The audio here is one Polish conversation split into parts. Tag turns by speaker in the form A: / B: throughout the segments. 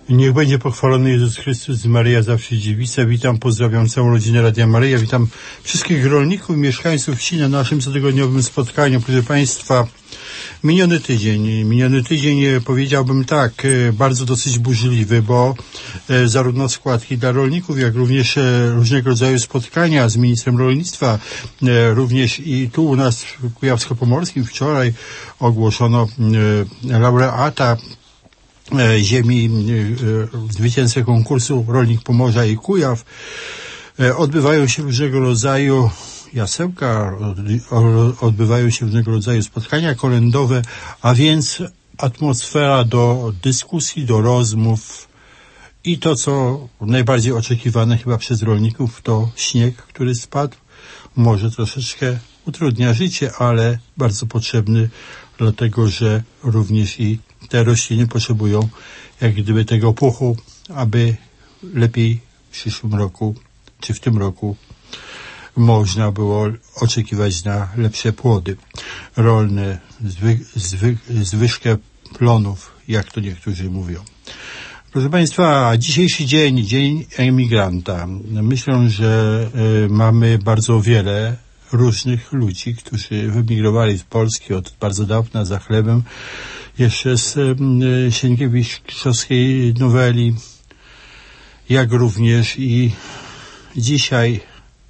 A: Niech będzie pochwalony Jezus Chrystus, Maryja zawsze dziewica. Witam, pozdrawiam całą rodzinę Radia Maryja. Witam wszystkich rolników i mieszkańców wsi na naszym cotygodniowym spotkaniu. Proszę Państwa, miniony tydzień powiedziałbym tak, bardzo dosyć burzliwy, bo zarówno składki dla rolników, jak również różnego rodzaju spotkania z ministrem rolnictwa, również i tu u nas w Kujawsko-Pomorskim wczoraj ogłoszono laureata ziemi, zwycięzcę konkursu Rolnik Pomorza i Kujaw. Odbywają się różnego rodzaju jasełka, odbywają się różnego rodzaju spotkania kolędowe, a więc atmosfera do dyskusji, do rozmów i to, co najbardziej oczekiwane chyba przez rolników, to śnieg, który spadł. Może troszeczkę utrudnia życie, ale bardzo potrzebny, dlatego że również i te rośliny potrzebują jak gdyby tego puchu, aby lepiej w przyszłym roku, czy w tym roku można było oczekiwać na lepsze płody rolne, zwyżkę plonów, jak to niektórzy mówią. Proszę Państwa, dzisiejszy dzień emigranta. Myślę, że mamy bardzo wiele różnych ludzi, którzy wyemigrowali z Polski od bardzo dawna za chlebem, jeszcze z Sienkiewiczowskiej noweli, jak również i dzisiaj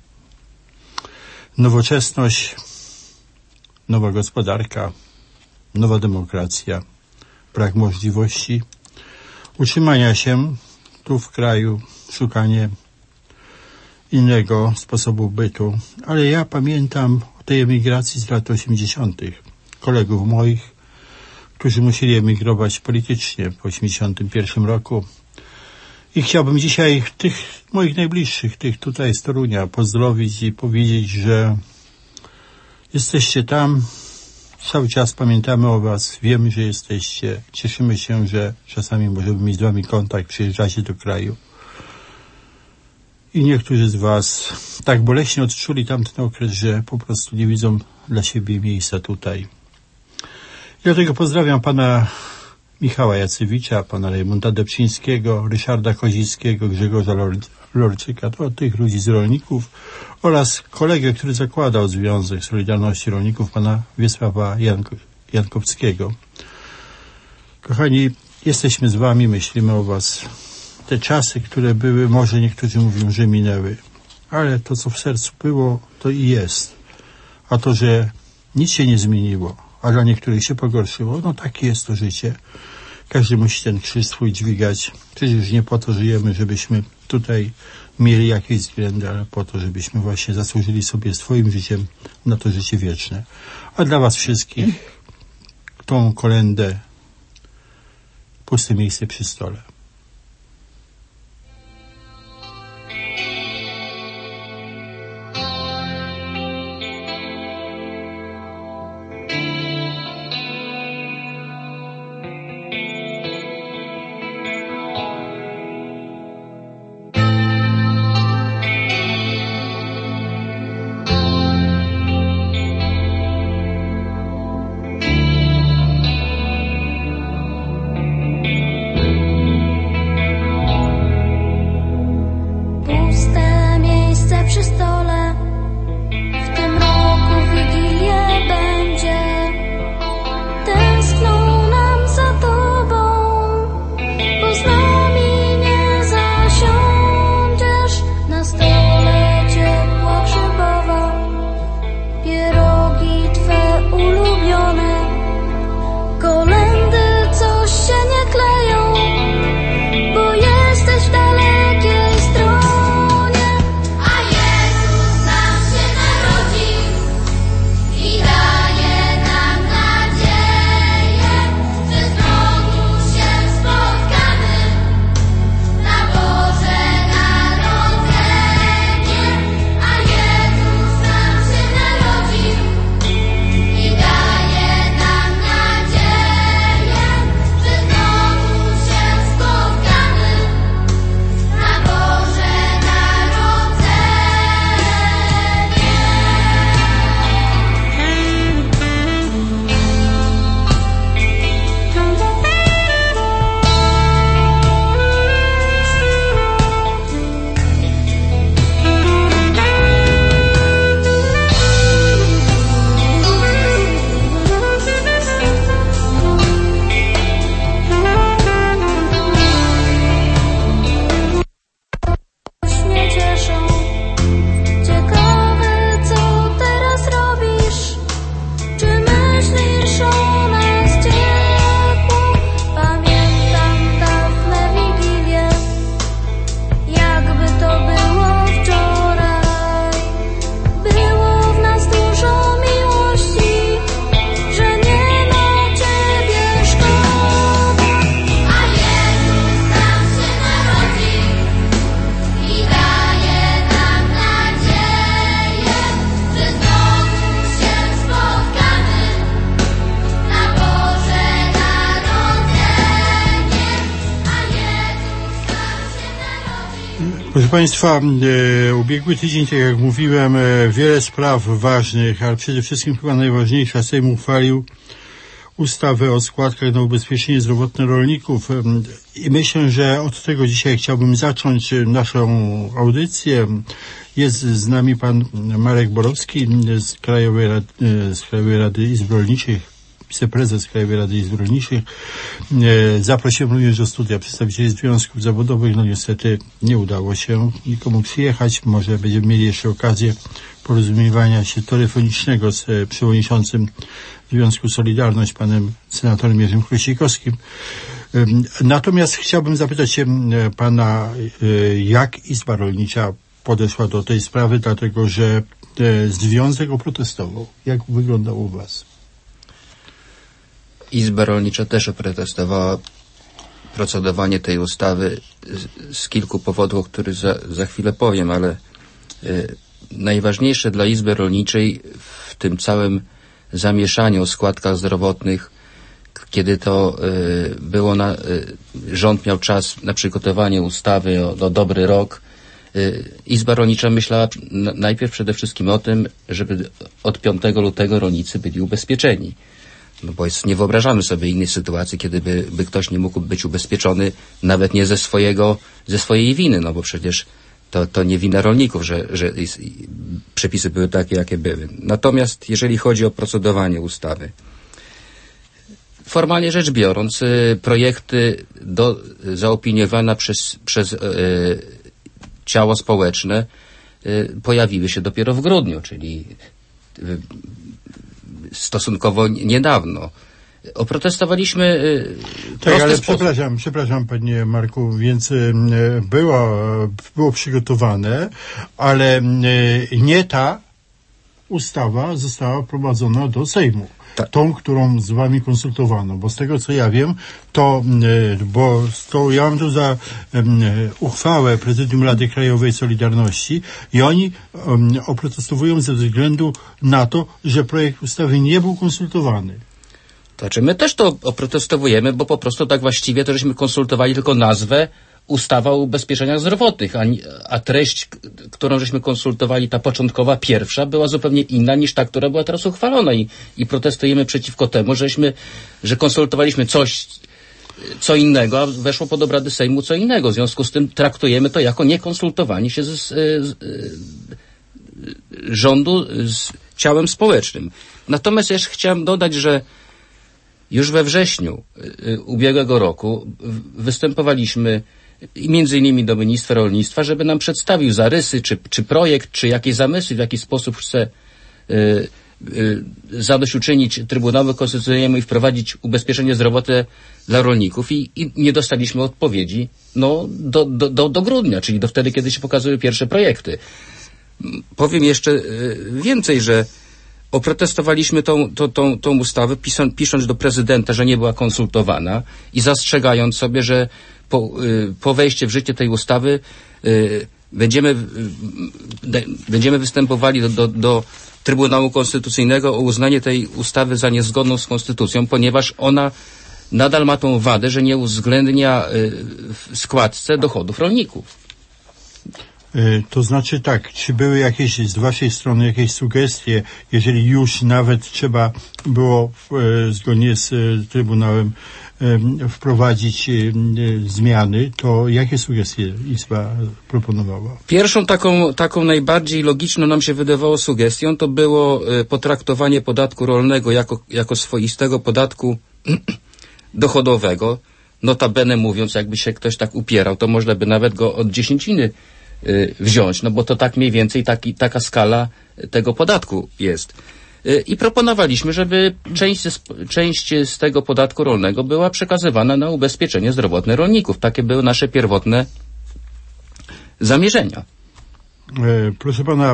A: nowoczesność, nowa gospodarka, nowa demokracja, brak możliwości utrzymania się tu w kraju, szukanie innego sposobu bytu. Ale ja pamiętam o tej emigracji z lat 80. kolegów moich, którzy musieli emigrować politycznie w 81 roku. I chciałbym dzisiaj tych moich najbliższych, tych tutaj z Torunia, pozdrowić i powiedzieć, że jesteście tam, cały czas pamiętamy o was, wiemy, że jesteście, cieszymy się, że czasami możemy mieć z wami kontakt, przyjeżdżacie do kraju. I niektórzy z was tak boleśnie odczuli tamten okres, że po prostu nie widzą dla siebie miejsca tutaj. Dlatego pozdrawiam pana Michała Jacewicza, pana Rejmunda Depczyńskiego, Ryszarda Kozickiego, Grzegorza Lorczyka, to tych ludzi z rolników oraz kolegę, który zakładał Związek Solidarności Rolników, pana Wiesława Jankowskiego. Kochani, jesteśmy z wami, myślimy o was. Te czasy, które były, może niektórzy mówią, że minęły, ale to, co w sercu było, to i jest. A to, że nic się nie zmieniło, a dla niektórych się pogorszyło, no takie jest to życie. Każdy musi ten krzyż swój dźwigać. Przecież nie po to żyjemy, żebyśmy tutaj mieli jakieś względy, ale po to, żebyśmy właśnie zasłużyli sobie swoim życiem na to życie wieczne. A dla was wszystkich tą kolędę puste miejsce przy stole. Proszę Państwa, ubiegły tydzień, tak jak mówiłem, wiele spraw ważnych, ale przede wszystkim chyba najważniejsza, Sejm uchwalił ustawę o składkach na ubezpieczenie zdrowotne rolników i myślę, że od tego dzisiaj chciałbym zacząć naszą audycję. Jest z nami pan Marek Borowski z Krajowej Rady Izb Rolniczych, wiceprezes Krajowej Rady Izb Rolniczych. Zaprosiłem również do studia przedstawicieli związków zawodowych. No niestety nie udało się nikomu przyjechać. Może będziemy mieli jeszcze okazję porozumiewania się telefonicznego z przewodniczącym Związku Solidarność, panem senatorem Jerzym Chrościkowskim. Natomiast chciałbym zapytać się pana, jak Izba Rolnicza podeszła do tej sprawy, dlatego że związek oprotestował. Jak wyglądało u was?
B: Izba Rolnicza też oprotestowała procedowanie tej ustawy z kilku powodów, o których za chwilę powiem, ale najważniejsze dla Izby Rolniczej w tym całym zamieszaniu o składkach zdrowotnych, kiedy to było rząd miał czas na przygotowanie ustawy o dobry rok, Izba Rolnicza myślała najpierw przede wszystkim o tym, żeby od 5 lutego rolnicy byli ubezpieczeni. No bo nie wyobrażamy sobie innej sytuacji, kiedy by ktoś nie mógł być ubezpieczony, nawet nie ze swojej winy, no bo przecież to nie wina rolników, że przepisy były takie, jakie były. Natomiast jeżeli chodzi o procedowanie ustawy, formalnie rzecz biorąc, projekty zaopiniowane przez ciało społeczne pojawiły się dopiero w grudniu, czyli stosunkowo niedawno. Oprotestowaliśmy
A: tak, ale przepraszam panie Marku, więc było przygotowane, ale nie ta ustawa została wprowadzona do Sejmu. Tak. Tą, którą z wami konsultowano, bo z tego co ja wiem, ja mam tu za uchwałę Prezydium Rady Krajowej Solidarności i oni oprotestowują ze względu na to, że projekt ustawy nie był konsultowany.
B: Znaczy my też to oprotestowujemy, bo po prostu tak właściwie to żeśmy konsultowali tylko nazwę ustawa o ubezpieczeniach zdrowotnych, a treść, którą żeśmy konsultowali, ta początkowa pierwsza, była zupełnie inna niż ta, która była teraz uchwalona i protestujemy przeciwko temu, że konsultowaliśmy co innego, a weszło pod obrady Sejmu co innego. W związku z tym traktujemy to jako niekonsultowanie się rządu z ciałem społecznym. Natomiast jeszcze chciałem dodać, że już we wrześniu ubiegłego roku występowaliśmy między innymi do ministra rolnictwa, żeby nam przedstawił zarysy, czy projekt, czy jakieś zamysły, w jaki sposób chce zadośćuczynić Trybunałowi Konstytucyjnemu i wprowadzić ubezpieczenie zdrowotne dla rolników i nie dostaliśmy odpowiedzi do grudnia, czyli do wtedy, kiedy się pokazują pierwsze projekty. Powiem jeszcze więcej, że oprotestowaliśmy tą ustawę, pisząc do prezydenta, że nie była konsultowana i zastrzegając sobie, że po wejściu w życie tej ustawy będziemy występowali do Trybunału Konstytucyjnego o uznanie tej ustawy za niezgodną z konstytucją, ponieważ ona nadal ma tą wadę, że nie uwzględnia w składce dochodów rolników.
A: To znaczy tak, czy były jakieś z waszej strony jakieś sugestie, jeżeli już nawet trzeba było zgodnie z Trybunałem wprowadzić zmiany, to jakie sugestie Izba proponowała?
B: Pierwszą taką najbardziej logiczną nam się wydawało sugestią to było potraktowanie podatku rolnego jako swoistego podatku dochodowego. Notabene mówiąc, jakby się ktoś tak upierał, to można by nawet go od dziesięciny wziąć, no bo to tak mniej więcej taka skala tego podatku jest. I proponowaliśmy, żeby część z tego podatku rolnego była przekazywana na ubezpieczenie zdrowotne rolników. Takie były nasze pierwotne zamierzenia.
A: Proszę pana,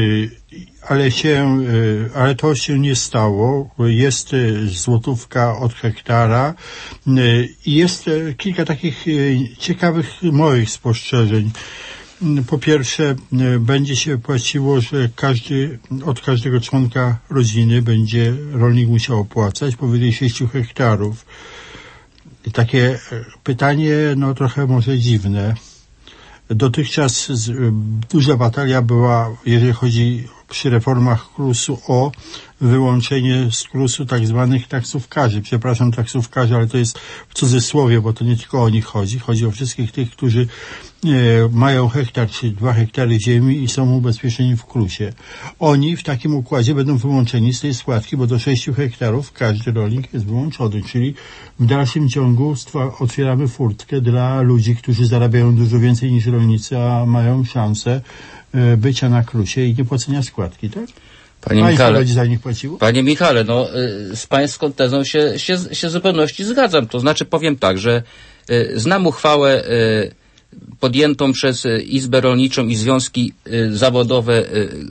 A: ale to się nie stało. Jest złotówka od hektara i jest kilka takich ciekawych moich spostrzeżeń. Po pierwsze, będzie się płaciło, że od każdego członka rodziny będzie rolnik musiał opłacać powyżej 6 hektarów. I takie pytanie, trochę może dziwne. Dotychczas duża batalia była, jeżeli chodzi przy reformach KRUS-u o wyłączenie z KRUS-u tak zwanych taksówkarzy. Przepraszam, taksówkarzy, ale to jest w cudzysłowie, bo to nie tylko o nich chodzi. Chodzi o wszystkich tych, którzy mają hektar czy 2 hektary ziemi i są ubezpieczeni w KRUS-ie. Oni w takim układzie będą wyłączeni z tej składki, bo do 6 hektarów każdy rolnik jest wyłączony, czyli w dalszym ciągu otwieramy furtkę dla ludzi, którzy zarabiają dużo więcej niż rolnicy, a mają szansę bycia na KRUS-ie i nie płacenia składki, tak?
B: Panie Michale, no z pańską tezą się w zupełności zgadzam. To znaczy powiem tak, że znam uchwałę podjętą przez Izbę Rolniczą i związki zawodowe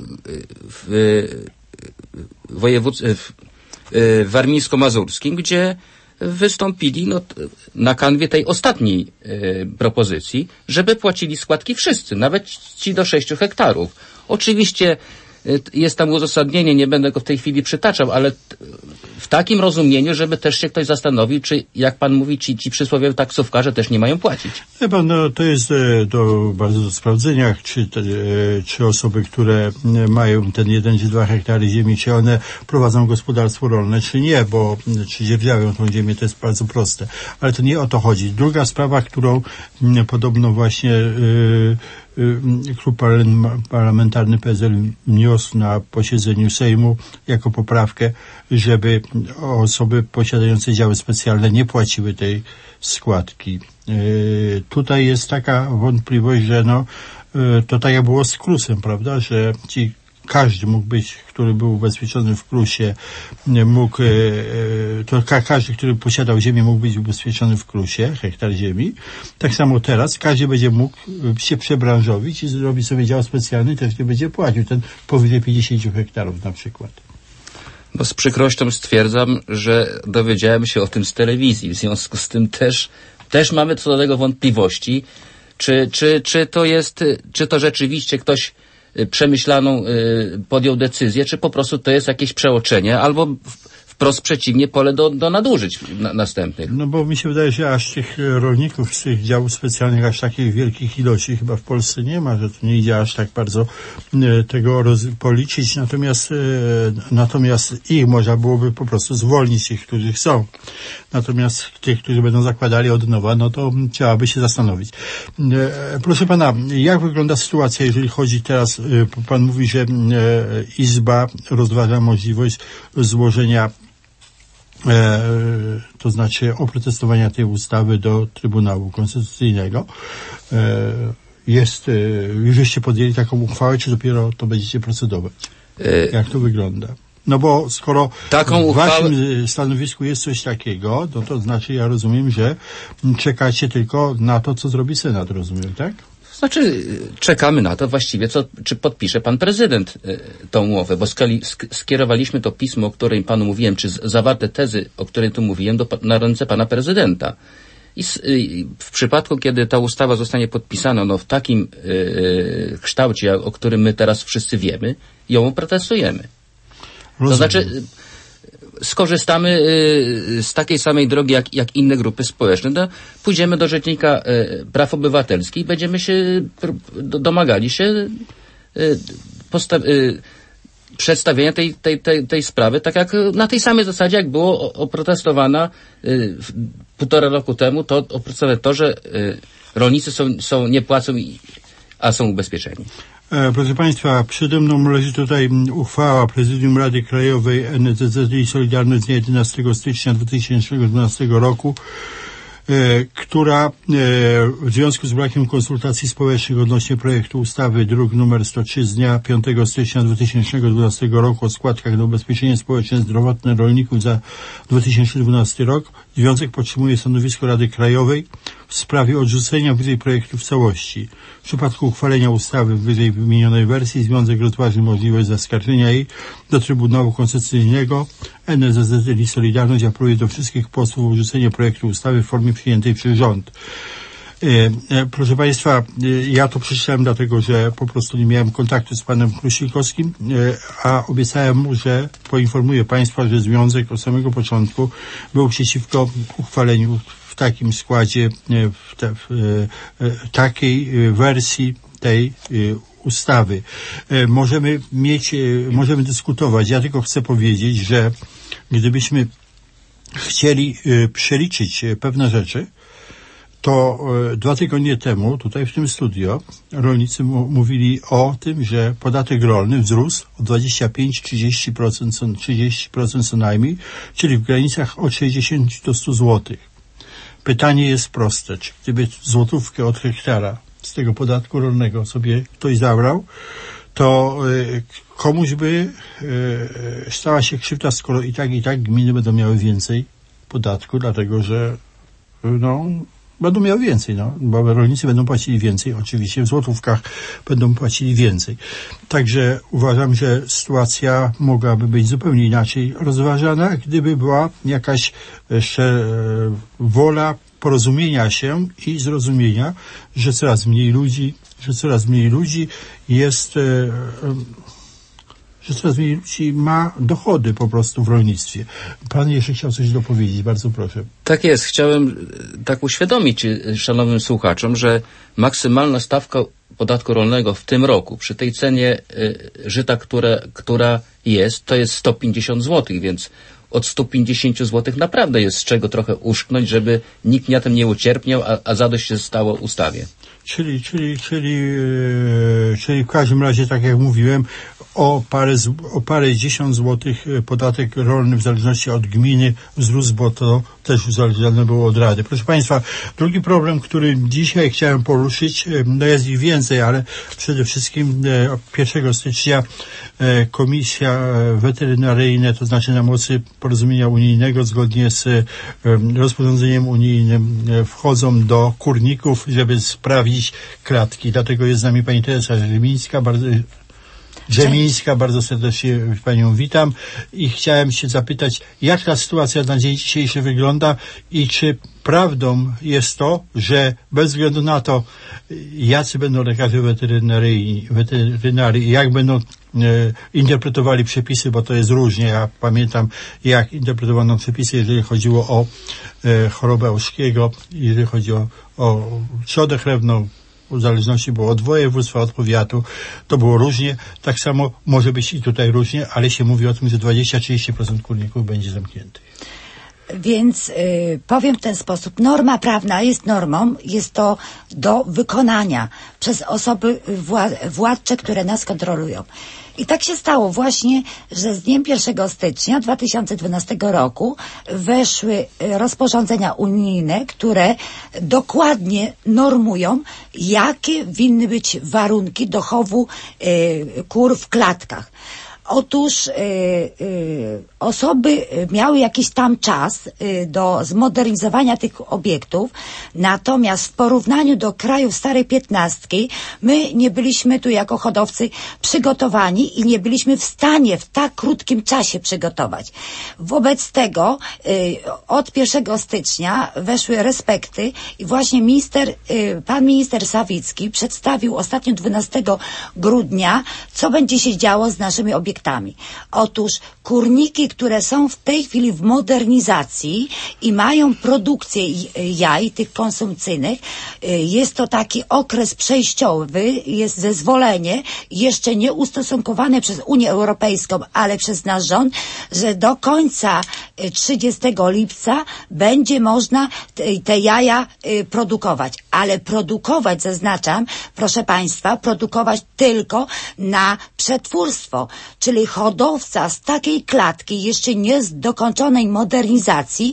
B: w warmińsko-mazurskim, gdzie wystąpili na kanwie tej ostatniej propozycji, żeby płacili składki wszyscy, nawet ci do 6 hektarów. Oczywiście jest tam uzasadnienie, nie będę go w tej chwili przytaczał, ale w takim rozumieniu, żeby też się ktoś zastanowił, czy, jak pan mówi, ci przysłowiowi taksówkarze też nie mają płacić.
A: No, to jest bardzo do sprawdzenia, czy osoby, które mają ten 1 czy 2 hektary ziemi, czy one prowadzą gospodarstwo rolne, czy nie, bo czy dzierżawią tą ziemię, to jest bardzo proste. Ale to nie o to chodzi. Druga sprawa, którą podobno właśnie Klub Parlamentarny PSL wniósł na posiedzeniu Sejmu jako poprawkę, żeby osoby posiadające działy specjalne nie płaciły tej składki. Tutaj jest taka wątpliwość, że to tak jak było z KRUS-em, prawda, że każdy mógł być, który był ubezpieczony w KRUS-ie, każdy, który posiadał ziemię, mógł być ubezpieczony w KRUS-ie, hektar ziemi. Tak samo teraz każdy będzie mógł się przebranżowić i zrobić sobie dział specjalny, też nie będzie płacił, ten powyżej 50 hektarów na przykład.
B: No z przykrością stwierdzam, że dowiedziałem się o tym z telewizji, w związku z tym też mamy co do tego wątpliwości, czy to rzeczywiście ktoś przemyślaną podjął decyzję, czy po prostu to jest jakieś przeoczenie, albo wprost przeciwnie, pole do nadużyć następnych.
A: No bo mi się wydaje, że aż tych rolników z tych działów specjalnych, aż takich wielkich ilości chyba w Polsce nie ma, że to nie idzie aż tak bardzo tego policzyć, natomiast ich można byłoby po prostu zwolnić, tych, którzy chcą. Natomiast tych, którzy będą zakładali od nowa, no to trzeba by się zastanowić. Proszę pana, jak wygląda sytuacja, jeżeli chodzi teraz, pan mówi, że Izba rozważa możliwość złożenia to znaczy oprotestowania tej ustawy do Trybunału Konstytucyjnego. Już żeście podjęli taką uchwałę, czy dopiero to będziecie procedować? Jak to wygląda? No bo skoro w waszym stanowisku jest coś takiego, no to znaczy ja rozumiem, że czekacie tylko na to, co zrobi Senat, rozumiem, tak?
B: Znaczy, czekamy na to właściwie, czy podpisze pan prezydent tą umowę, bo skierowaliśmy to pismo, o którym panu mówiłem, czy zawarte tezy, o której tu mówiłem, na ręce pana prezydenta. I w przypadku, kiedy ta ustawa zostanie podpisana, w takim kształcie, o którym my teraz wszyscy wiemy, ją oprotestujemy. To znaczy, skorzystamy z takiej samej drogi jak inne grupy społeczne. Pójdziemy do Rzecznika Praw Obywatelskich i będziemy się domagali się przedstawienia tej sprawy, tak jak na tej samej zasadzie, jak było oprotestowana 1,5 roku temu, to oprotestowane to, że rolnicy nie płacą, a są ubezpieczeni.
A: Proszę państwa, przede mną leży tutaj uchwała Prezydium Rady Krajowej NSZZ i Solidarność z dnia 11 stycznia 2012 roku, która w związku z brakiem konsultacji społecznych odnośnie projektu ustawy druk nr 103 z dnia 5 stycznia 2012 roku o składkach na ubezpieczenie społeczne zdrowotne rolników za 2012 rok, Związek podtrzymuje stanowisko Rady Krajowej w sprawie odrzucenia wyżej projektu w całości. W przypadku uchwalenia ustawy w wyżej wymienionej wersji Związek rozważy możliwość zaskarżenia jej do Trybunału Konstytucyjnego. NSZZ i Solidarność apeluje do wszystkich posłów o odrzucenie projektu ustawy w formie przyjętej przez rząd. Proszę państwa, ja to przeczytałem dlatego, że po prostu nie miałem kontaktu z panem Krusikowskim, a obiecałem mu, że poinformuję państwa, że Związek od samego początku był przeciwko uchwaleniu w takim składzie, w takiej wersji tej ustawy. Możemy dyskutować. Ja tylko chcę powiedzieć, że gdybyśmy chcieli przeliczyć pewne rzeczy, to 2 tygodnie temu tutaj w tym studio rolnicy mówili o tym, że podatek rolny wzrósł o 25-30% co najmniej, czyli w granicach od 60 do 100 zł. Pytanie jest proste, czy gdyby złotówkę od hektara z tego podatku rolnego sobie ktoś zabrał, to komuś by stała się krzywda, skoro i tak gminy będą miały więcej podatku, dlatego że będą miały więcej, bo rolnicy będą płacili więcej, oczywiście w złotówkach będą płacili więcej. Także uważam, że sytuacja mogłaby być zupełnie inaczej rozważana, gdyby była jakaś wola porozumienia się i zrozumienia, że coraz mniej ludzi jest, że coraz mniej ludzi ma dochody po prostu w rolnictwie. Pan jeszcze chciał coś dopowiedzieć, bardzo proszę.
B: Tak jest, chciałem tak uświadomić szanownym słuchaczom, że maksymalna stawka podatku rolnego w tym roku, przy tej cenie żyta, która jest, to jest 150 zł, więc od 150 zł naprawdę jest z czego trochę uszknąć, żeby nikt na tym nie ucierpiał, a zadość się stało ustawie.
A: Czyli w każdym razie, tak jak mówiłem, o parę dziesiąt złotych podatek rolny w zależności od gminy wzrósł, bo to też uzależnione było od Rady. Proszę Państwa, drugi problem, który dzisiaj chciałem poruszyć, jest ich więcej, ale przede wszystkim 1 stycznia Komisja Weterynaryjna, to znaczy na mocy porozumienia unijnego, zgodnie z rozporządzeniem unijnym, wchodzą do kurników, żeby sprawdzić klatki. Dlatego jest z nami pani Teresa Rzemińska, bardzo serdecznie panią witam i chciałem się zapytać, jak ta sytuacja na dzień dzisiejszy wygląda i czy prawdą jest to, że bez względu na to, jacy będą lekarze weterynarii, jak będą interpretowali przepisy, bo to jest różnie. Ja pamiętam, jak interpretowano przepisy, jeżeli chodziło o chorobę Auschskiego, jeżeli chodzi o trzodę chlewną, w zależności było od województwa, od powiatu, to było różnie. Tak samo może być i tutaj różnie, ale się mówi o tym, że 20-30% kurników będzie zamkniętych.
C: Więc powiem w ten sposób. Norma prawna jest normą, jest to do wykonania przez osoby władcze, które nas kontrolują. I tak się stało właśnie, że z dniem 1 stycznia 2012 roku weszły rozporządzenia unijne, które dokładnie normują, jakie winny być warunki dochowu kur w klatkach. Otóż osoby miały jakiś tam czas do zmodernizowania tych obiektów, natomiast w porównaniu do krajów starej 15 my nie byliśmy tu jako hodowcy przygotowani i nie byliśmy w stanie w tak krótkim czasie przygotować. Wobec tego od 1 stycznia weszły respekty i właśnie pan minister Sawicki przedstawił ostatnio 12 grudnia, co będzie się działo z naszymi obiektami. Otóż kurniki, które są w tej chwili w modernizacji i mają produkcję jaj, tych konsumpcyjnych, jest to taki okres przejściowy, jest zezwolenie, jeszcze nie ustosunkowane przez Unię Europejską, ale przez nasz rząd, że do końca 30 lipca będzie można te jaja produkować. Ale produkować, zaznaczam, proszę Państwa, produkować tylko na przetwórstwo, czyli hodowca z takiej klatki jeszcze nie z dokończonej modernizacji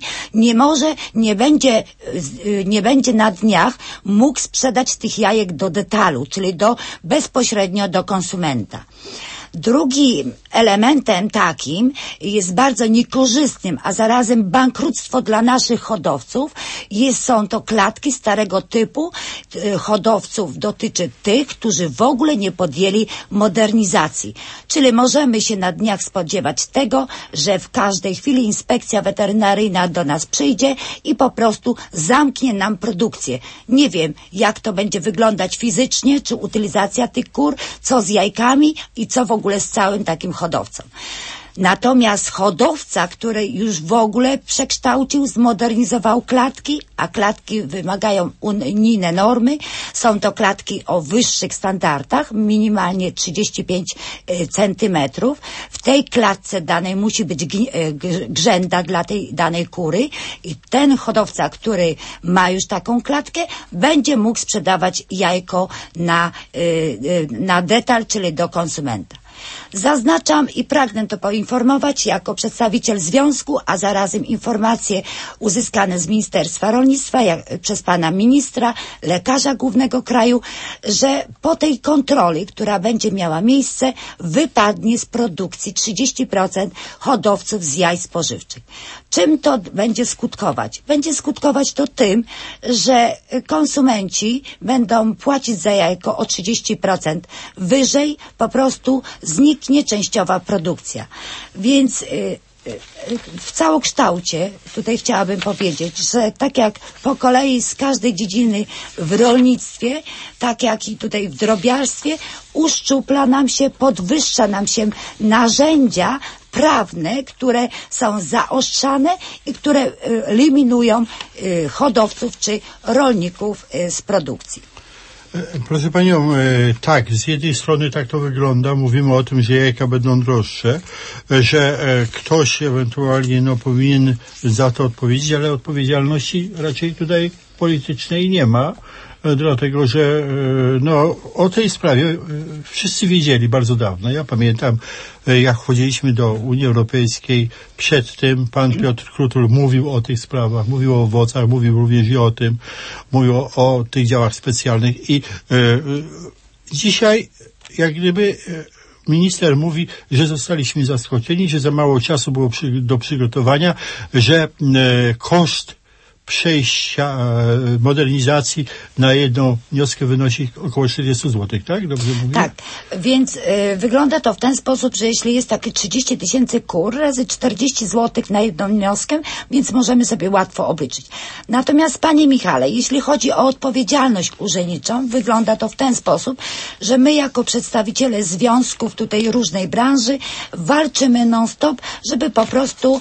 C: nie będzie na dniach mógł sprzedać tych jajek do detalu, czyli bezpośrednio do konsumenta. Drugim elementem takim jest bardzo niekorzystnym, a zarazem bankructwo dla naszych hodowców są to klatki starego typu. Hodowców dotyczy tych, którzy w ogóle nie podjęli modernizacji. Czyli możemy się na dniach spodziewać tego, że w każdej chwili inspekcja weterynaryjna do nas przyjdzie i po prostu zamknie nam produkcję. Nie wiem, jak to będzie wyglądać fizycznie, czy utylizacja tych kur, co z jajkami i co w ogóle z całym takim hodowcą. Natomiast hodowca, który już w ogóle przekształcił, zmodernizował klatki, a klatki wymagają unijne normy, są to klatki o wyższych standardach, minimalnie 35 centymetrów. W tej klatce danej musi być grzęda dla tej danej kury i ten hodowca, który ma już taką klatkę, będzie mógł sprzedawać jajko na detal, czyli do konsumenta. Zaznaczam i pragnę to poinformować jako przedstawiciel związku, a zarazem informacje uzyskane z Ministerstwa Rolnictwa przez pana ministra, lekarza głównego kraju, że po tej kontroli, która będzie miała miejsce, wypadnie z produkcji 30% hodowców z jaj spożywczych. Czym to będzie skutkować? Będzie skutkować to tym, że konsumenci będą płacić za jajko o 30% wyżej, po prostu zniknie częściowa produkcja. Więc w całokształcie tutaj chciałabym powiedzieć, że tak jak po kolei z każdej dziedziny w rolnictwie, tak jak i tutaj w drobiarstwie, uszczupla nam się, podwyższa nam się narzędzia prawne, które są zaostrzane i które eliminują hodowców czy rolników z produkcji.
A: Proszę panią, tak, z jednej strony tak to wygląda, mówimy o tym, że jajka będą droższe, że ktoś ewentualnie powinien za to odpowiedzieć, ale odpowiedzialności raczej tutaj politycznej nie ma, dlatego że o tej sprawie wszyscy wiedzieli bardzo dawno. Ja pamiętam, jak wchodziliśmy do Unii Europejskiej, przed tym pan Piotr Krutul mówił o tych sprawach, mówił o owocach, mówił również i o tym, mówił o tych działach specjalnych i dzisiaj jak gdyby minister mówi, że zostaliśmy zaskoczeni, że za mało czasu było do przygotowania, że koszt przejścia modernizacji na jedną wnioskę wynosi około 40 zł, tak? Dobrze mówię?
C: Tak, więc wygląda to w ten sposób, że jeśli jest takie 30 000 kur razy 40 zł na jedną wnioskę, więc możemy sobie łatwo obliczyć. Natomiast panie Michale, jeśli chodzi o odpowiedzialność urzędniczą, wygląda to w ten sposób, że my jako przedstawiciele związków tutaj różnej branży walczymy non-stop, żeby po prostu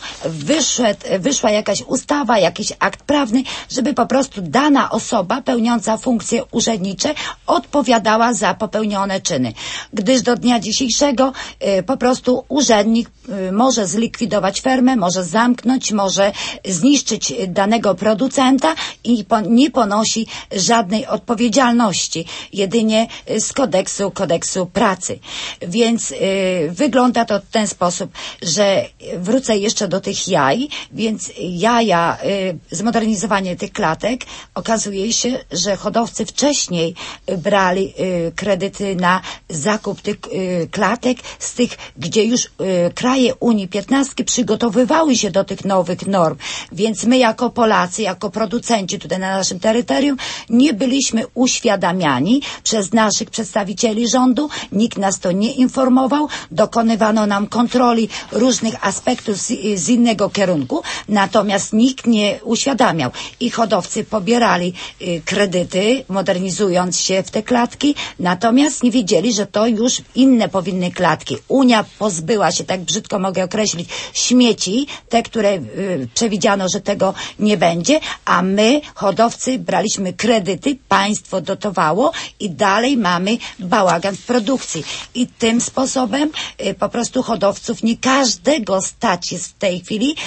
C: wyszła jakaś ustawa, jakiś akt prawny, żeby po prostu dana osoba pełniąca funkcje urzędnicze odpowiadała za popełnione czyny. Gdyż do dnia dzisiejszego po prostu urzędnik może zlikwidować fermę, może zamknąć, może zniszczyć danego producenta i nie ponosi żadnej odpowiedzialności, jedynie z kodeksu pracy. Więc wygląda to w ten sposób, że wrócę jeszcze do tych jaj, więc jaja, zmodernizowanie tych klatek, okazuje się, że hodowcy wcześniej brali kredyty na zakup tych klatek z tych, gdzie już kraje Unii 15 przygotowywały się do tych nowych norm. Więc my jako Polacy, jako producenci tutaj na naszym terytorium nie byliśmy uświadamiani przez naszych przedstawicieli rządu, nikt nas to nie informował, dokonywano nam kontroli różnych aspektów z innego kierunku, natomiast nikt nie uświadamiał i hodowcy pobierali kredyty, modernizując się w te klatki, natomiast nie wiedzieli, że to już inne powinny klatki. Unia pozbyła się, tak brzydko mogę określić, śmieci, te, które przewidziano, że tego nie będzie, a my, hodowcy, braliśmy kredyty, państwo dotowało i dalej mamy bałagan w produkcji. I tym sposobem po prostu hodowców nie każdego stać jest w tej chwili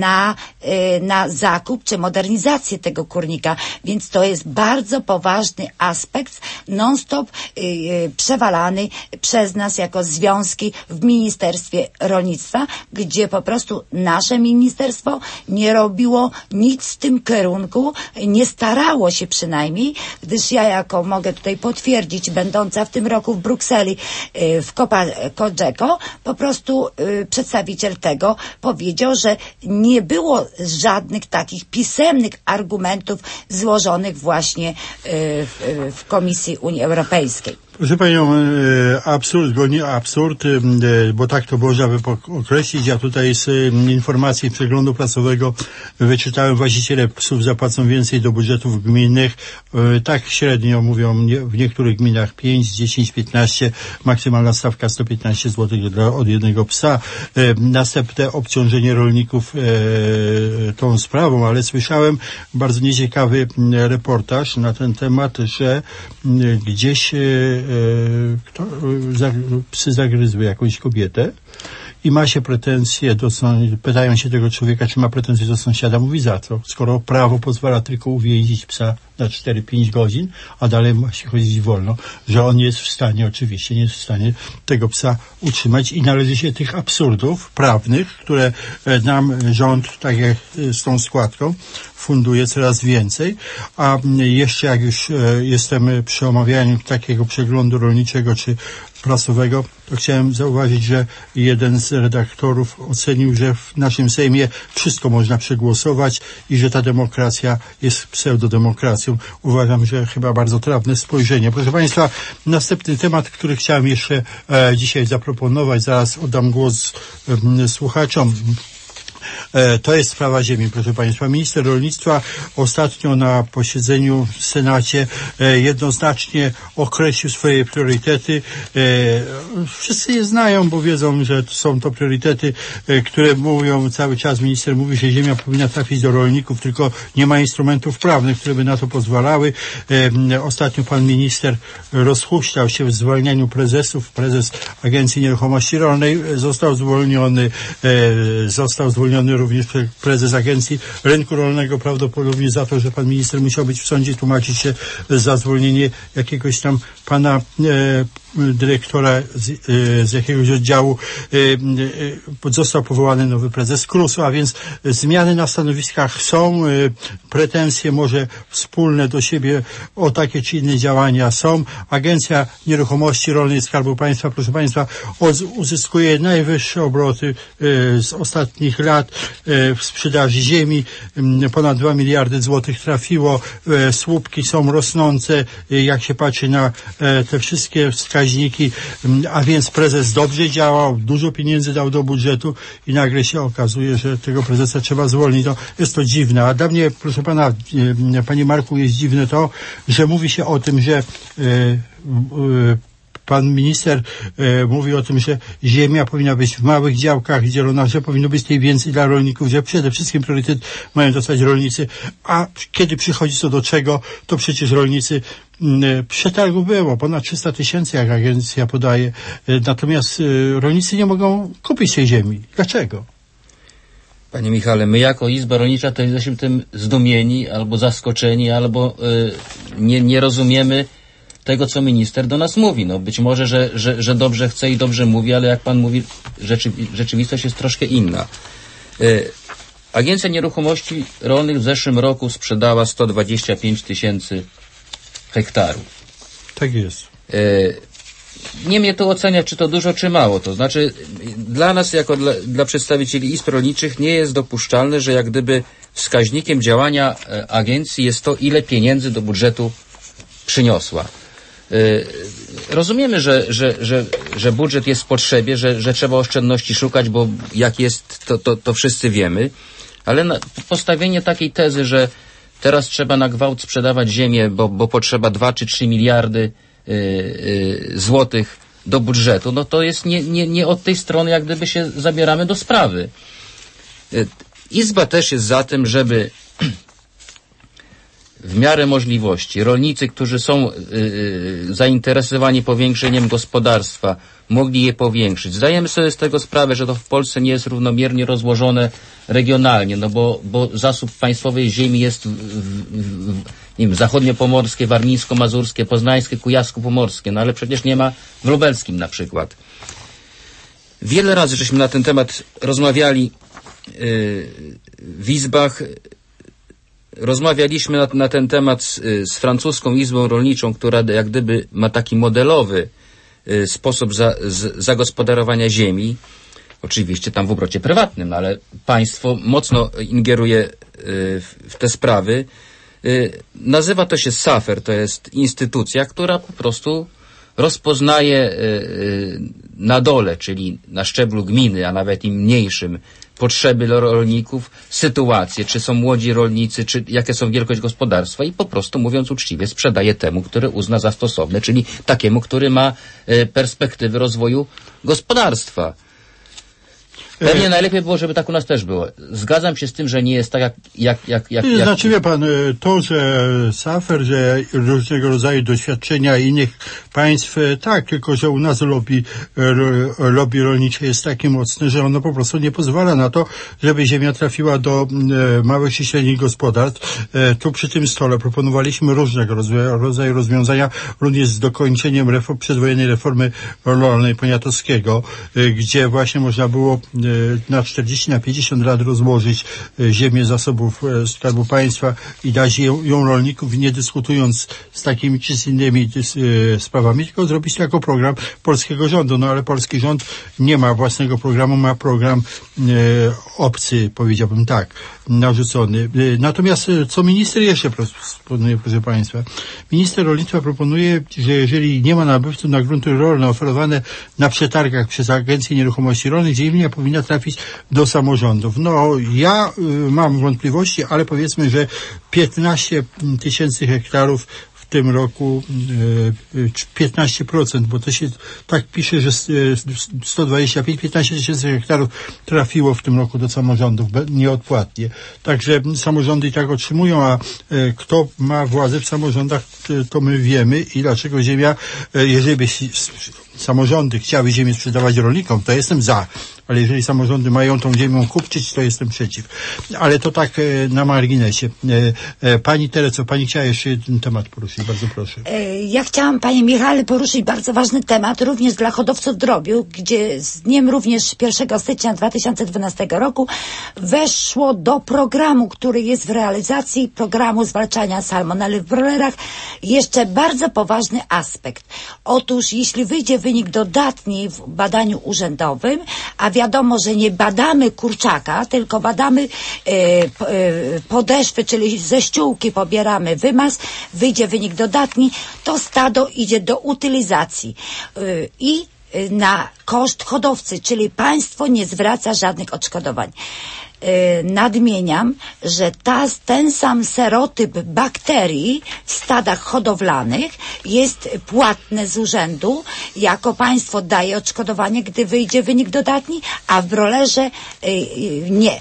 C: na zakup czy modernizację tego kurnika, więc to jest bardzo poważny aspekt non-stop przewalany przez nas jako związki w Ministerstwie Rolnictwa, gdzie po prostu nasze ministerstwo nie robiło nic w tym kierunku, nie starało się przynajmniej, gdyż ja mogę tutaj potwierdzić, będąca w tym roku w Brukseli w Cogeco, po prostu przedstawiciel tego powiedział, że nie było żadnych takich pisemnych argumentów złożonych właśnie w Komisji Unii Europejskiej.
A: Proszę Panią, absurd, go nie absurd, bo tak to można by określić. Ja tutaj z informacji przeglądu prasowego wyczytałem, właściciele psów zapłacą więcej do budżetów gminnych. Tak średnio mówią w niektórych gminach 5, 10, 15, maksymalna stawka 115 zł od jednego psa. Następne obciążenie rolników tą sprawą, ale słyszałem bardzo nieciekawy reportaż na ten temat, że gdzieś psy zagryzły jakąś kobietę i ma się pretensje pytają się tego człowieka, czy ma pretensje do sąsiada. Mówi, za co? Skoro prawo pozwala tylko uwięzić psa na 4-5 godzin, a dalej ma się chodzić wolno, że on nie jest w stanie, oczywiście nie jest w stanie tego psa utrzymać i należy się tych absurdów prawnych, które nam rząd, tak jak z tą składką, funduje coraz więcej. A jeszcze jak już jestem przy omawianiu takiego przeglądu rolniczego czy prasowego, to chciałem zauważyć, że jeden z redaktorów ocenił, że w naszym Sejmie wszystko można przegłosować i że ta demokracja jest pseudodemokracją. Uważam, że chyba bardzo trafne spojrzenie. Proszę Państwa, następny temat, który chciałem jeszcze dzisiaj zaproponować, zaraz oddam głos słuchaczom. To jest sprawa ziemi, proszę Państwa. Minister rolnictwa ostatnio na posiedzeniu w Senacie jednoznacznie określił swoje priorytety. Wszyscy je znają, bo wiedzą, że są to priorytety, które mówią cały czas. Minister mówi, że ziemia powinna trafić do rolników, tylko nie ma instrumentów prawnych, które by na to pozwalały. Ostatnio pan minister rozhuśtał się w zwalnianiu prezesów. Prezes Agencji Nieruchomości Rolnej został zwolniony również prezes Agencji Rynku Rolnego, prawdopodobnie za to, że pan minister musiał być w sądzie, tłumaczyć się za zwolnienie jakiegoś tam pana dyrektora z jakiegoś oddziału. Został powołany nowy prezes KRUS-u, a więc zmiany na stanowiskach są, pretensje może wspólne do siebie o takie czy inne działania są. Agencja Nieruchomości Rolnej Skarbu Państwa, proszę Państwa, uzyskuje najwyższe obroty z ostatnich lat w sprzedaży ziemi. Ponad 2 miliardy złotych trafiło. Słupki są rosnące, jak się patrzy na te wszystkie wskaźniki, a więc prezes dobrze działał, dużo pieniędzy dał do budżetu i nagle się okazuje, że tego prezesa trzeba zwolnić. No, jest to dziwne. A dla mnie, proszę pana, panie Marku, jest dziwne to, że mówi się o tym, że pan minister mówi o tym, że ziemia powinna być w małych działkach dzielona, że powinno być tej więcej dla rolników, że przede wszystkim priorytet mają dostać rolnicy, a kiedy przychodzi co do czego, to przecież rolnicy przetargu było, ponad 300 000, jak agencja podaje, natomiast rolnicy nie mogą kupić tej ziemi. Dlaczego?
B: Panie Michale, my jako Izba Rolnicza to jesteśmy tym zdumieni, albo zaskoczeni, albo nie rozumiemy tego, co minister do nas mówi. No, być może, że dobrze chce i dobrze mówi, ale jak pan mówi, rzeczywistość jest troszkę inna. Agencja Nieruchomości Rolnych w zeszłym roku sprzedała 125 000 hektarów.
A: Tak jest.
B: Nie mnie to oceniać, czy to dużo, czy mało. To znaczy, dla nas, jako dla przedstawicieli izb rolniczych, nie jest dopuszczalne, że jak gdyby wskaźnikiem działania agencji jest to, ile pieniędzy do budżetu przyniosła. Rozumiemy, że budżet jest w potrzebie, że trzeba oszczędności szukać, bo jak jest, to wszyscy wiemy, ale postawienie takiej tezy, że teraz trzeba na gwałt sprzedawać ziemię, bo potrzeba 2 czy 3 miliardy złotych do budżetu, no to jest nie od tej strony, jak gdyby się zabieramy do sprawy. Izba też jest za tym, żeby w miarę możliwości rolnicy, którzy są zainteresowani powiększeniem gospodarstwa, mogli je powiększyć. Zdajemy sobie z tego sprawę, że to w Polsce nie jest równomiernie rozłożone regionalnie, no bo zasób państwowej ziemi jest nie wiem, zachodniopomorskie, warmińsko-mazurskie, poznańskie, kujawsko-pomorskie, no ale przecież nie ma w lubelskim na przykład. Wiele razy żeśmy na ten temat rozmawiali w izbach. Rozmawialiśmy na ten temat z francuską Izbą Rolniczą, która jak gdyby ma taki modelowy sposób zagospodarowania ziemi. Oczywiście tam w obrocie prywatnym, ale państwo mocno ingeruje w te sprawy. Nazywa to się SAFER, to jest instytucja, która po prostu rozpoznaje na dole, czyli na szczeblu gminy, a nawet i mniejszym, potrzeby rolników, sytuacje, czy są młodzi rolnicy, czy jakie są wielkość gospodarstwa i po prostu, mówiąc uczciwie, sprzedaje temu, który uzna za stosowne, czyli takiemu, który ma perspektywy rozwoju gospodarstwa. Pewnie najlepiej było, żeby tak u nas też było. Zgadzam się z tym, że nie jest tak jak
A: Znaczy, wie pan, to, że SAFER, że różnego rodzaju doświadczenia innych państw, tak, tylko że u nas lobby rolnicze jest takie mocne, że ono po prostu nie pozwala na to, żeby ziemia trafiła do małych i średnich gospodarstw. Tu przy tym stole proponowaliśmy różnego rodzaju rozwiązania, również z dokończeniem przedwojennej reformy rolnej Poniatowskiego, gdzie właśnie można było na 40, na 50 lat rozłożyć ziemię zasobów Skarbu Państwa i dać ją rolników, nie dyskutując z takimi czy z innymi sprawami, tylko zrobić to jako program polskiego rządu. No ale polski rząd nie ma własnego programu, ma program obcy, powiedziałbym tak, narzucony. Natomiast co minister jeszcze proponuje, proszę Państwa? Minister rolnictwa proponuje, że jeżeli nie ma nabywców na grunty rolne oferowane na przetargach przez Agencję Nieruchomości Rolnych, ziemia powinna trafić do samorządów. No, ja mam wątpliwości, ale powiedzmy, że 15 tysięcy hektarów w tym roku 15%, bo to się tak pisze, że 15 tysięcy hektarów trafiło w tym roku do samorządów nieodpłatnie. Także samorządy i tak otrzymują, a kto ma władzę w samorządach, to my wiemy i dlaczego ziemia, jeżeli by samorządy chciały ziemię sprzedawać rolnikom, to jestem za. Ale jeżeli samorządy mają tą ziemią kupczyć, to jestem przeciw. Ale to tak na marginesie. Pani Tereso, pani chciała jeszcze ten temat poruszyć. Bardzo proszę.
C: Ja chciałam, panie Michale, poruszyć bardzo ważny temat, również dla hodowców drobiu, gdzie z dniem również 1 stycznia 2012 roku weszło do programu, który jest w realizacji programu zwalczania salmonelli w broilerach, jeszcze bardzo poważny aspekt. Otóż, jeśli wyjdzie wynik dodatni w badaniu urzędowym, a wiadomo, że nie badamy kurczaka, tylko badamy podeszwy, czyli ze ściółki pobieramy wymaz, wyjdzie wynik dodatni, to stado idzie do utylizacji i na koszt hodowcy, czyli państwo nie zwraca żadnych odszkodowań. Nadmieniam, że ten sam serotyp bakterii w stadach hodowlanych jest płatny z urzędu, jako państwo daje odszkodowanie, gdy wyjdzie wynik dodatni, a w broilerze nie.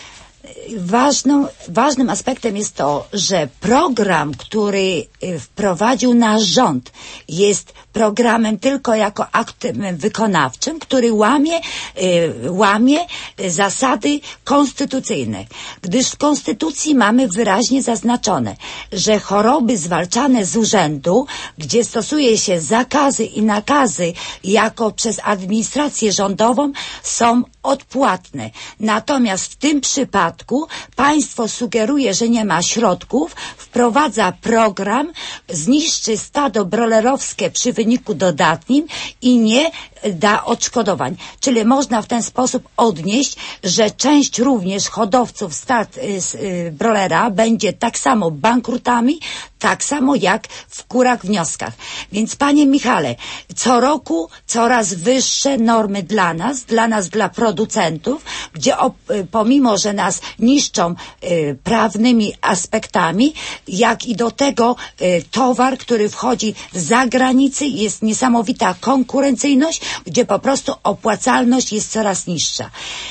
C: Ważnym aspektem jest to, że program, który wprowadził nasz rząd, jest programem tylko jako aktem wykonawczym, który łamie zasady konstytucyjne. Gdyż w Konstytucji mamy wyraźnie zaznaczone, że choroby zwalczane z urzędu, gdzie stosuje się zakazy i nakazy jako przez administrację rządową, są odpłatne. Natomiast w tym przypadku państwo sugeruje, że nie ma środków, wprowadza program, zniszczy stado broilerowskie przy wyniku dodatnim i nie da odszkodowań. Czyli można w ten sposób odnieść, że część również hodowców stad broilera będzie tak samo bankrutami, tak samo jak w kurach, wnioskach. Więc panie Michale, co roku coraz wyższe normy dla nas, dla producentów, gdzie pomimo, że nas niszczą prawnymi aspektami, jak i do tego towar, który wchodzi z zagranicy, jest niesamowita konkurencyjność, gdzie po prostu opłacalność jest coraz niższa.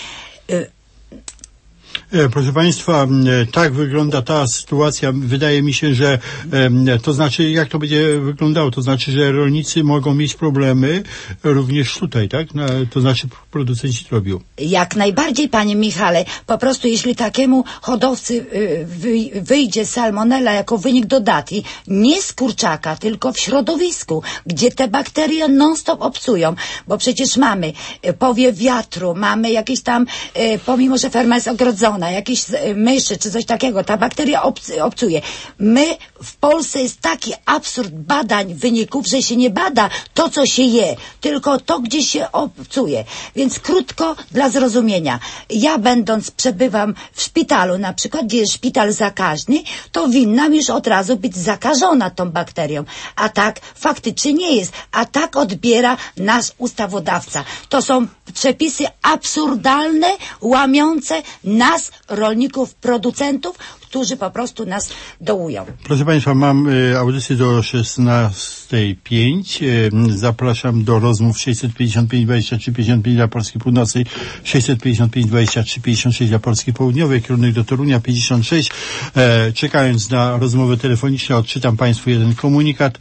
A: Proszę Państwa, tak wygląda ta sytuacja. Wydaje mi się, że to znaczy, jak to będzie wyglądało? To znaczy, że rolnicy mogą mieć problemy również tutaj, tak? To znaczy producenci drobiu. Jak
C: najbardziej, panie Michale. Po prostu jeśli takiemu hodowcy wyjdzie salmonella jako wynik dodatni, nie z kurczaka, tylko w środowisku, gdzie te bakterie non-stop obcują, bo przecież mamy powiew wiatru, mamy jakieś tam, pomimo że ferma jest ogrodzona, zakażona, jakiś myszy czy coś takiego, ta bakteria obcuje. My w Polsce jest taki absurd badań wyników, że się nie bada to, co się je, tylko to, gdzie się obcuje. Więc krótko dla zrozumienia. Ja przebywam w szpitalu, na przykład, gdzie jest szpital zakaźny, to winnam już od razu być zakażona tą bakterią. A tak faktycznie nie jest. A tak odbiera nasz ustawodawca. To są przepisy absurdalne, łamiące nas, rolników, producentów, którzy po prostu nas dołują.
A: Proszę Państwa, mam audycję do 16:05. Zapraszam do rozmów 655 23 55 dla Polski Północnej, 655 23 56 dla Polski Południowej, kierunek do Torunia 56. Czekając na rozmowę telefoniczną, odczytam Państwu jeden komunikat.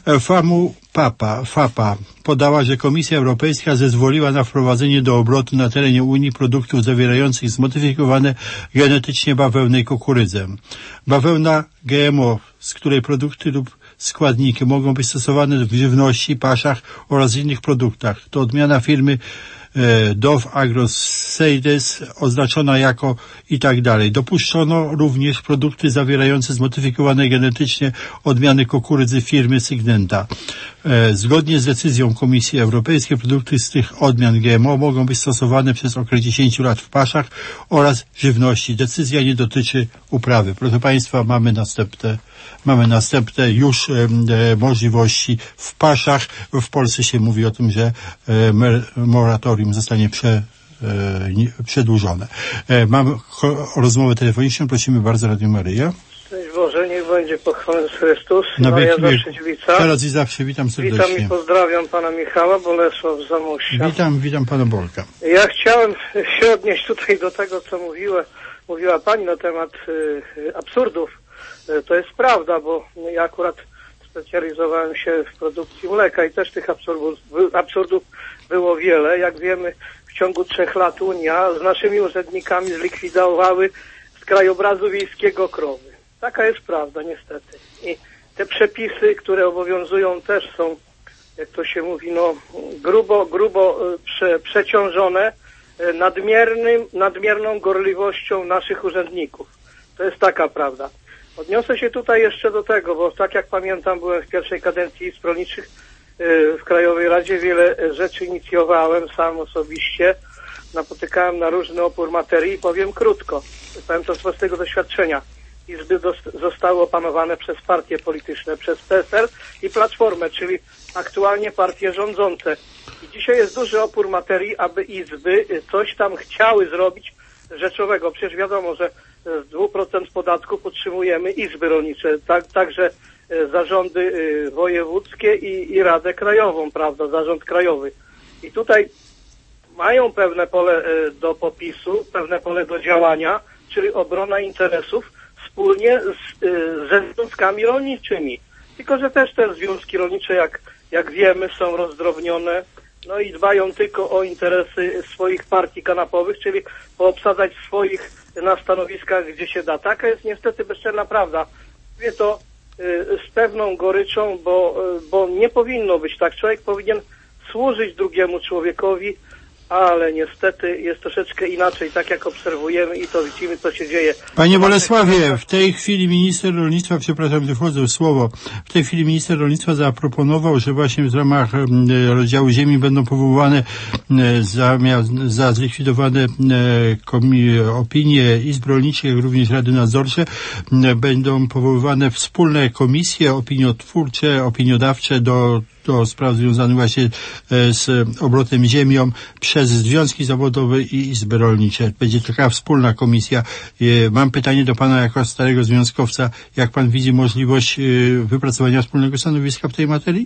A: FAPA podała, że Komisja Europejska zezwoliła na wprowadzenie do obrotu na terenie Unii produktów zawierających zmodyfikowane genetycznie bawełnę i kukurydzę. Bawełna GMO, z której produkty lub składniki mogą być stosowane w żywności, paszach oraz innych produktach. To odmiana firmy Dove AgroSeeds oznaczona jako i tak dalej. Dopuszczono również produkty zawierające zmodyfikowane genetycznie odmiany kukurydzy firmy Syngenta. Zgodnie z decyzją Komisji Europejskiej produkty z tych odmian GMO mogą być stosowane przez okres 10 lat w paszach oraz żywności. Decyzja nie dotyczy uprawy. Proszę Państwa, mamy następne już możliwości w paszach. W Polsce się mówi o tym, że moratorium zostanie przedłużone. Mamy rozmowę telefoniczną. Prosimy bardzo, Radio Maryja.
D: Szczęść Boże, niech będzie pochwalony Chrystus.
A: Na
D: ja zawsze Dziewica.
A: Teraz i zawsze witam serdecznie.
D: Witam i pozdrawiam pana Michała, Bolesław z Zamościa.
A: Witam pana Bolka.
D: Ja chciałem się odnieść tutaj do tego, co mówiła pani na temat absurdów. To jest prawda, bo ja akurat specjalizowałem się w produkcji mleka i też tych absurdów było wiele. Jak wiemy, w ciągu 3 lat Unia z naszymi urzędnikami zlikwidowały z krajobrazu wiejskiego krowy. Taka jest prawda, niestety. I te przepisy, które obowiązują, też są, jak to się mówi, grubo przeciążone nadmierną gorliwością naszych urzędników. To jest taka prawda. Odniosę się tutaj jeszcze do tego, bo tak jak pamiętam, byłem w pierwszej kadencji Izb Rolniczych w Krajowej Radzie, wiele rzeczy inicjowałem sam osobiście, napotykałem na różny opór materii i powiem krótko, powiem to z własnego doświadczenia. Izby zostały opanowane przez partie polityczne, przez PSL i Platformę, czyli aktualnie partie rządzące. I dzisiaj jest duży opór materii, aby izby coś tam chciały zrobić rzeczowego. Przecież wiadomo, że z 2% podatków utrzymujemy izby rolnicze, także zarządy wojewódzkie i Radę Krajową, prawda, zarząd krajowy. I tutaj mają pewne pole do popisu, pewne pole do działania, czyli obrona interesów wspólnie ze związkami rolniczymi. Tylko że też te związki rolnicze, jak wiemy, są rozdrobnione, no i dbają tylko o interesy swoich partii kanapowych, czyli poobsadzać swoich na stanowiskach, gdzie się da. Taka jest niestety bezczelna prawda. Mówię to z pewną goryczą, bo nie powinno być tak. Człowiek powinien służyć drugiemu człowiekowi, ale niestety jest troszeczkę inaczej, tak jak obserwujemy i to widzimy, co się dzieje.
A: Panie Bolesławie, w tej chwili minister rolnictwa, przepraszam, że wchodzę w słowo, w tej chwili minister rolnictwa zaproponował, że właśnie w ramach rozdziału ziemi będą powoływane za zlikwidowane opinie izb rolniczych, jak również rady nadzorcze, będą powoływane wspólne komisje opiniotwórcze, opiniodawcze do spraw związanych właśnie z obrotem ziemią przez związki zawodowe i izby rolnicze. Będzie taka wspólna komisja. Mam pytanie do pana jako starego związkowca. Jak pan widzi możliwość wypracowania wspólnego stanowiska w tej materii?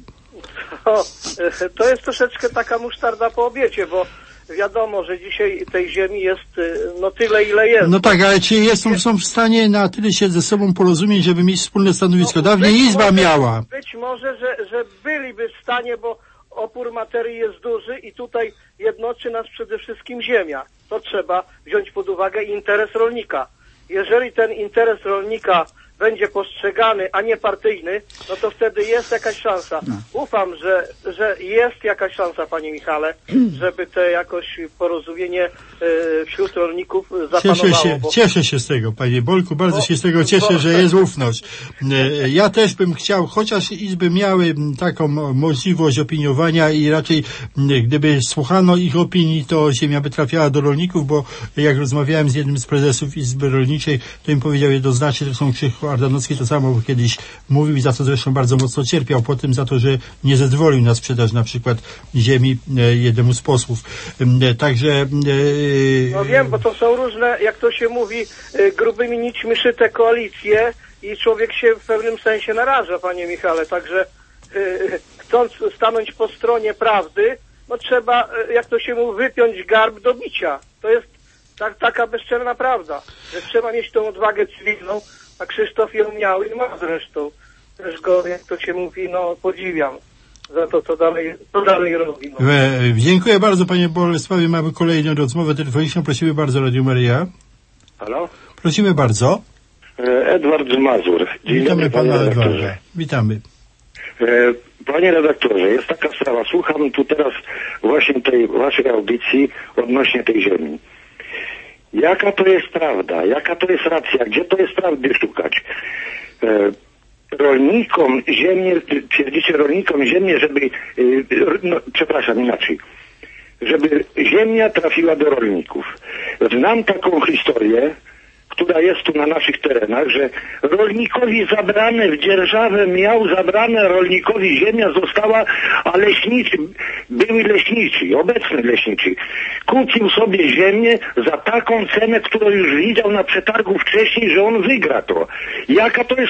D: To jest troszeczkę taka musztarda po obiedzie, bo wiadomo, że dzisiaj tej ziemi jest tyle, ile jest.
A: No tak, ale czy są w stanie na tyle się ze sobą porozumieć, żeby mieć wspólne stanowisko? Dawniej izba miała.
D: Być może, że byliby w stanie, bo opór materii jest duży i tutaj jednoczy nas przede wszystkim ziemia. To trzeba wziąć pod uwagę interes rolnika. Jeżeli ten interes rolnika będzie postrzegany, a nie partyjny, no to wtedy jest jakaś szansa. Ufam, że jest jakaś szansa, panie Michale, żeby te jakoś porozumienie wśród rolników zapanowało.
A: Cieszę się z tego, panie Bolku, bardzo się z tego cieszę, że jest ufność. Ja też bym chciał, chociaż izby miały taką możliwość opiniowania i raczej gdyby słuchano ich opinii, to ziemia by trafiała do rolników, bo jak rozmawiałem z jednym z prezesów Izby Rolniczej, to im powiedział jednoznacznie, że są Krzysztof Ardanowski to samo kiedyś mówił i za co zresztą bardzo mocno cierpiał potem za to, że nie zezwolił na sprzedaż na przykład ziemi jednemu z posłów. Także...
D: No wiem, bo to są różne, jak to się mówi, grubymi nićmi szyte koalicje i człowiek się w pewnym sensie naraża, panie Michale, także chcąc stanąć po stronie prawdy, no trzeba, jak to się mówi, wypiąć garb do bicia. To jest taka bezczelna prawda, że trzeba mieć tą odwagę cywilną, a Krzysztof ją miał i ma zresztą. Też go, jak to się mówi, no podziwiam za to, co dalej robi. No.
A: Dziękuję bardzo, panie Bolesławie. Mamy kolejną rozmowę telefoniczną. Prosimy bardzo, Radio Maryja.
E: Halo?
A: Prosimy bardzo.
E: Edward z Mazur.
A: Witamy pana Edwarda. Witamy.
E: Panie redaktorze, jest taka sprawa. Słucham tu teraz właśnie tej waszej audycji odnośnie tej ziemi. Jaka to jest prawda? Jaka to jest racja? Gdzie to jest prawdy szukać? Rolnikom ziemię, twierdzicie rolnikom ziemię, żeby, przepraszam, inaczej, żeby ziemia trafiła do rolników. Znam taką historię, która jest tu na naszych terenach, że rolnikowi zabrane w dzierżawę miał zabrane rolnikowi ziemia została, a leśniczy, były leśniczy, obecny leśniczy, kupił sobie ziemię za taką cenę, którą już widział na przetargu wcześniej, że on wygra to. Jaka to jest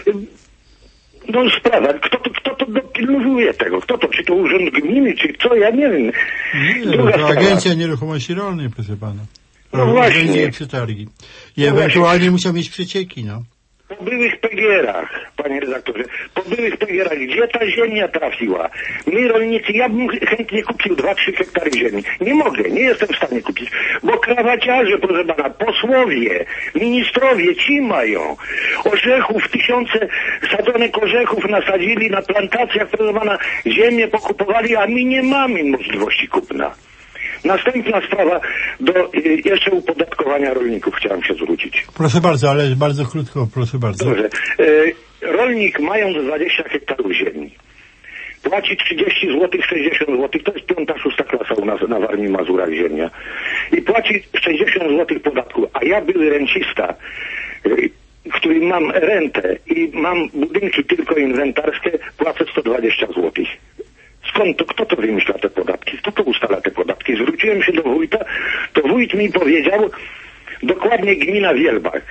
E: sprawa? Kto to dopilnuje tego? Kto to? Czy to urząd gminy, czy co? Ja nie wiem.
A: To Agencja Nieruchomości Rolnej, proszę pana.
E: No właśnie.
A: Przetargi. I ewentualnie musiał mieć przecieki, no.
E: Po byłych PGR-ach, panie redaktorze, po byłych PGR-ach, gdzie ta ziemia trafiła? My rolnicy, ja bym chętnie kupił 2-3 hektary ziemi. Nie mogę, nie jestem w stanie kupić, bo krawaciarze, proszę pana, posłowie, ministrowie, ci mają. Orzechów, tysiące sadzonek orzechów nasadzili na plantacjach, proszę pana, ziemię pokupowali, a my nie mamy możliwości kupna. Następna sprawa, do jeszcze upodatkowania rolników chciałem się zwrócić.
A: Proszę bardzo, ale bardzo krótko, proszę bardzo.
E: Dobrze. Rolnik mając 20 hektarów ziemi płaci 30 zł, 60 zł, to jest 5-6 klasa u nas na Warmii i Mazurach ziemia. I płaci 60 zł podatku, a ja były rencista, który mam rentę i mam budynki tylko inwentarskie, płacę 120 zł. Skąd to, kto to wymyśla te podatki? Kto to ustala te podatki? Zwróciłem się do wójta, to wójt mi powiedział, dokładnie gmina Wielbach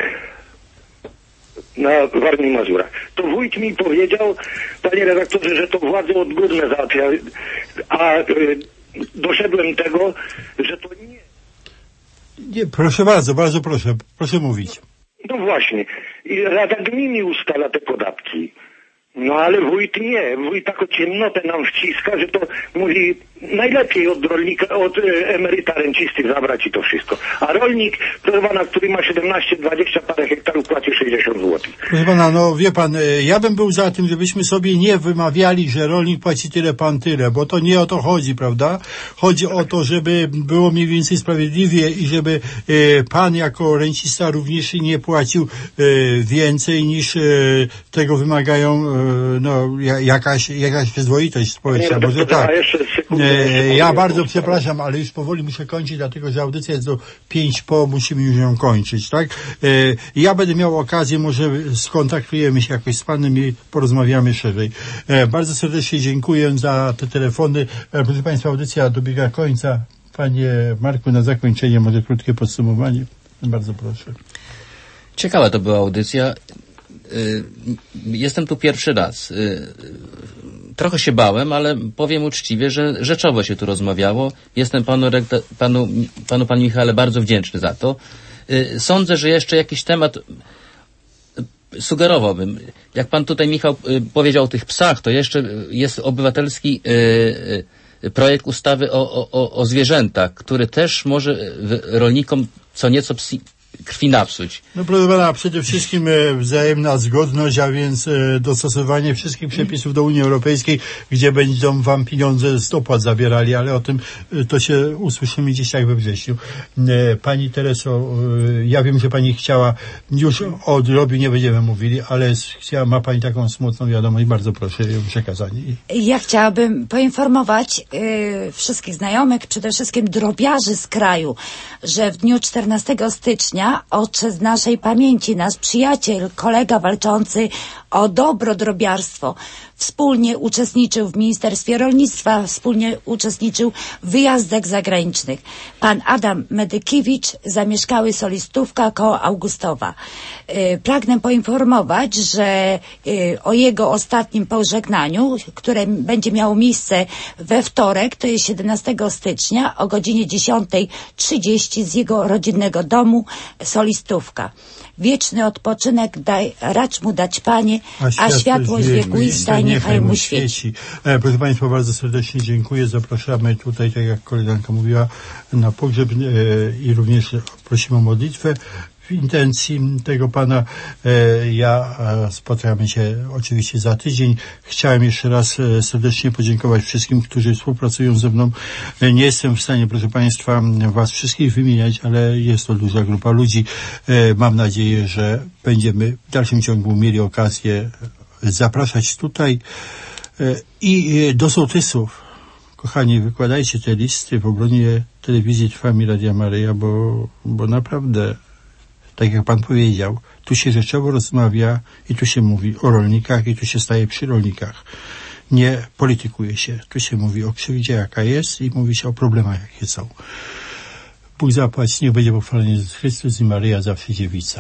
E: na Warmii i Mazurach. To wójt mi powiedział, panie redaktorze, że to władze odgórne załatwiają, a doszedłem tego, że to nie.
A: Nie, proszę bardzo proszę mówić.
E: No właśnie. I Rada Gminy ustala te podatki. No ale wójt nie. Wójt taką ciemnotę nam wciska, że to mówi najlepiej od rolnika, od emeryta rencisty zabrać i to wszystko. A rolnik, proszę pana, który ma 17-20 parę hektarów, płaci 60 zł.
A: Proszę pana, no wie pan, ja bym był za tym, żebyśmy sobie nie wymawiali, że rolnik płaci tyle, pan tyle, bo to nie o to chodzi, prawda? Chodzi o to, żeby było mniej więcej sprawiedliwie i żeby pan jako rencista również nie płacił więcej niż tego wymagają jakaś przyzwoitość społeczna. Może tak. Ja bardzo przepraszam, ale już powoli muszę kończyć, dlatego że audycja jest do 5 po, musimy już ją kończyć, tak? Ja będę miał okazję, może skontaktujemy się jakoś z panem i porozmawiamy szerzej. Bardzo serdecznie dziękuję za te telefony. Proszę państwa, audycja dobiega końca. Panie Marku, na zakończenie może krótkie podsumowanie. Bardzo proszę.
B: Ciekawa to była audycja. Jestem tu pierwszy raz. Trochę się bałem, ale powiem uczciwie, że rzeczowo się tu rozmawiało. Jestem panu Michale bardzo wdzięczny za to. Sądzę, że jeszcze jakiś temat sugerowałbym. Jak pan tutaj, Michał, powiedział o tych psach, to jeszcze jest obywatelski projekt ustawy o zwierzętach, który też może rolnikom co nieco krwi napsuć.
A: No proszę pana, przede wszystkim wzajemna zgodność, a więc dostosowanie wszystkich przepisów do Unii Europejskiej, gdzie będą wam pieniądze z dopłat zabierali, ale o tym to się usłyszymy dzisiaj we wrześniu. Pani Tereso, ja wiem, że pani chciała, już o drobiu nie będziemy mówili, ale ma pani taką smutną wiadomość, bardzo proszę ją przekazać.
C: Ja chciałabym poinformować wszystkich znajomych, przede wszystkim drobiarzy z kraju, że w dniu 14 stycznia odszedł z naszej pamięci nasz przyjaciel, kolega walczący o dobro drobiarstwo. Wspólnie uczestniczył w Ministerstwie Rolnictwa, wspólnie uczestniczył w wyjazdach zagranicznych. Pan Adam Medykiewicz, zamieszkały Solistówka koło Augustowa. Pragnę poinformować, że o jego ostatnim pożegnaniu, które będzie miało miejsce we wtorek, to jest 17 stycznia o godzinie 10:30 z jego rodzinnego domu Solistówka. Wieczny odpoczynek racz mu dać, Panie, a światłość wiekuista niechaj mu świeci.
A: Proszę Państwa, bardzo serdecznie dziękuję. Zapraszamy tutaj, tak jak koleżanka mówiła, na pogrzeb i również prosimy o modlitwę. W intencji tego pana spotkamy się oczywiście za tydzień. Chciałem jeszcze raz serdecznie podziękować wszystkim, którzy współpracują ze mną. Nie jestem w stanie, proszę Państwa, was wszystkich wymieniać, ale jest to duża grupa ludzi. Mam nadzieję, że będziemy w dalszym ciągu mieli okazję zapraszać tutaj i do sołtysów. Kochani, wykładajcie te listy w obronie telewizji Trwam i Radia Maryja, bo naprawdę, tak jak pan powiedział, tu się rzeczowo rozmawia i tu się mówi o rolnikach i tu się staje przy rolnikach. Nie politykuje się. Tu się mówi o krzywdzie, jaka jest, i mówi się o problemach, jakie są. Bóg zapłać, niech będzie pochwalony Jezus Chrystus i Maryja zawsze dziewica.